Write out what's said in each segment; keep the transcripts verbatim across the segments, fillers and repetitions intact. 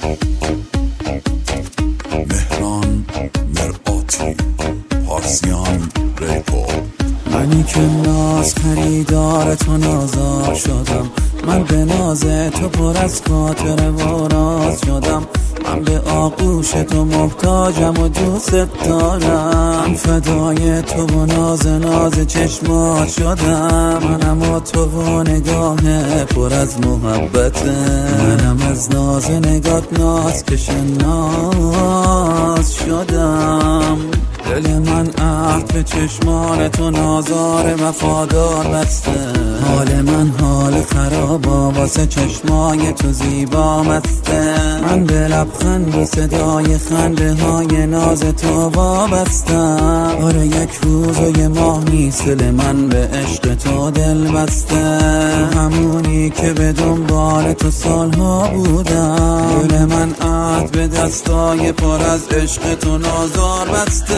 مهران مرآتی، پارسیان ریپو. منی که ناز خریدار تو نازار شدم، من به ناز تو پر از خاطر و راز شدم. من به آغوش تو محتاجم و دوست دارم، فدای تو و ناز ناز چشمات شدم. منم و تو و نگاه پر از محبت، منم از ناز نگات ناز کش ناز شدم. دل من عهد به چشمان تو نازار وفادار بسته، حال من حال خرابا واسه چشمای تو زیبا مسته. من به لبخند و صدای خنده های ناز تو وابستم. آره یک روز و یه ماه نیست دل من به عشق تو دل بسته، همونی که به دنبال تو سالها بودم. دل من عهد به دستای پر از عشق تو نازار بسته.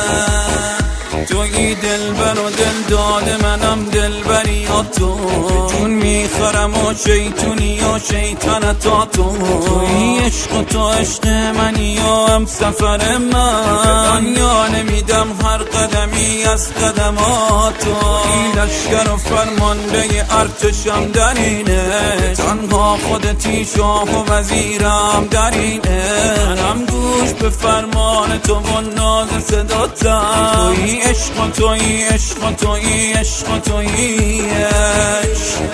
تویی دلبر و دل داده منم دلبری یا تو، جون میخورم و شیطونی و شیطنتا تو. تویی عشق و تو عشق منی و هم سفر من، یا نمیدم هر قدمی از قدمات تو. این لشکر و فرمانده ارتشم در اینه، تنها خودتی شاه و وزیرم در اینه. منم گوش به فرمان تو و ناز صداتم. تویی عشق و تویی عشق و تویی عشق و تویی عشق.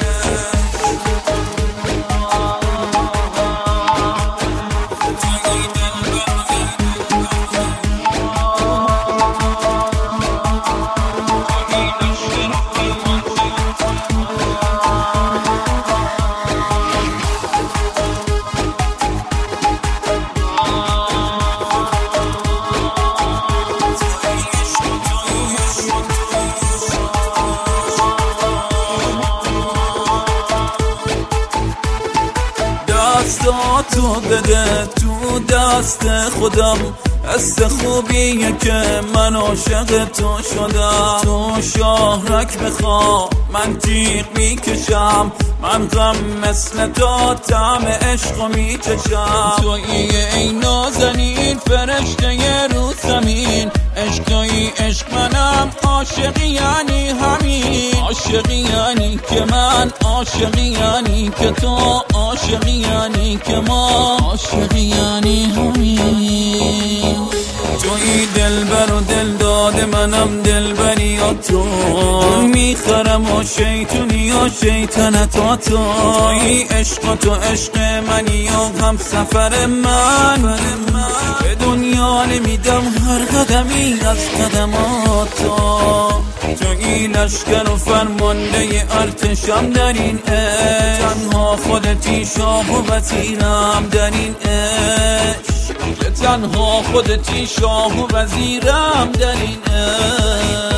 دستاتو بده تو دست خودم، حس خوبیه که من عاشق تو شدم. تو شاهرک بخوا من تیغ میکشم، من غم مثل تو طعم عشقو میچشم. تویی ای نازنین فرشته رو زمین، عشق تویی عشق منم عاشقی یعنی همین. عاشقی یعنی که من، عاشقی یعنی که تو، عاشقی یعنی که ما، عاشقی یعنی همین. تویی دلبر و دل داده منم دلبری یا تو، میخرم و شیطونی و شیطنتا تو. تویی عشق و تو عشق منی و هم سفر من، به دنیا نمیدم هر قدمی از قدمات تو. تویی لشکر و فرمانده ارتشم در این عشق، تنها خودتی شاه و وزیرم در این عشق. تنها خودتی شاه و وزیرم در این عشق.